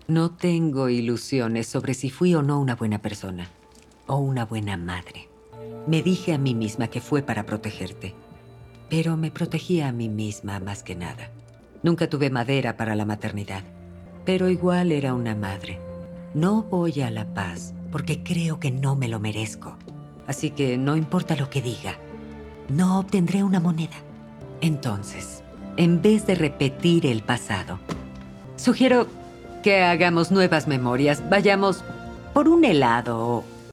No tengo ilusiones sobre si fui o no una buena persona o una buena madre. Me dije a mí misma que fue para protegerte, pero me protegía a mí misma más que nada. Nunca tuve madera para la maternidad, pero igual era una madre. No voy a La Paz porque creo que no me lo merezco. Así que no importa lo que diga, no obtendré una moneda. Entonces, en vez de repetir el pasado, sugiero que hagamos nuevas memorias. Vayamos por un helado